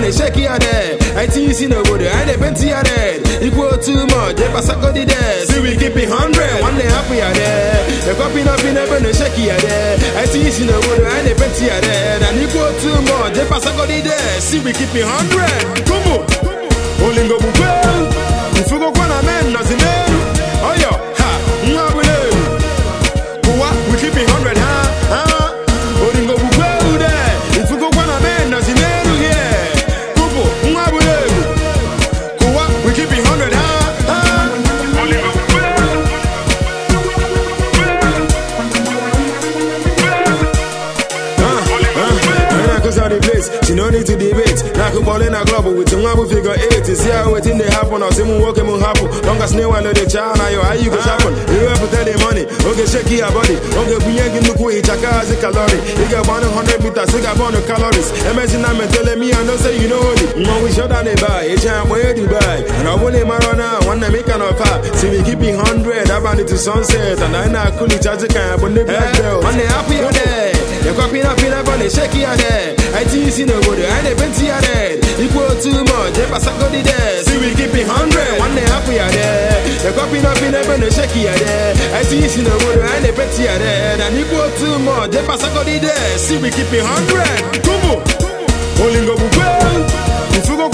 they shake your head. I think you see no good, I they bent your head. Equal too much, they pass a good there. See we keep it 100. One day happy are there. The copy up in heaven, they shake your head. I think you see no good, I they bent your head. And equal too much, they pass a good there. See we keep it 100. Come on. Olingo Bubel. If you go on a man, nothing. Oh yo, ha, we keep it 100, huh? Olingo Bubel there. If you go on a man, nothing. We keep it 100, huh? The place, she no need to debate. Now I ball in a club with some one figure 8. See how it in they happen, or some walk and happen. Long as no one know the child, now how you go happen. You have to tell the money, okay, shake your body. Okay, we ain't gonna go eat a car as a calorie. You got 100 meters, you got 100 calories. Imagine I'm telling me, I know say you know it. No, we shut down the buy, it's time where you buy. And I want him around now, one to make an offer. See, we keep it 100, I bound it to sunset. And I know cool charge a can, but the black belt. One day happy on day. You're copying up in a bunny, shake your head. I think you see no good, I they bent your head. Equal too much, they pass a good there. See we keep it 100. One day happy are there. You're copying up in a bunny, shake your head. I think you see no good, I they bent your head. And equal too much, they pass a good there. See we keep it 100. Come on. Olingo Bubel. If you go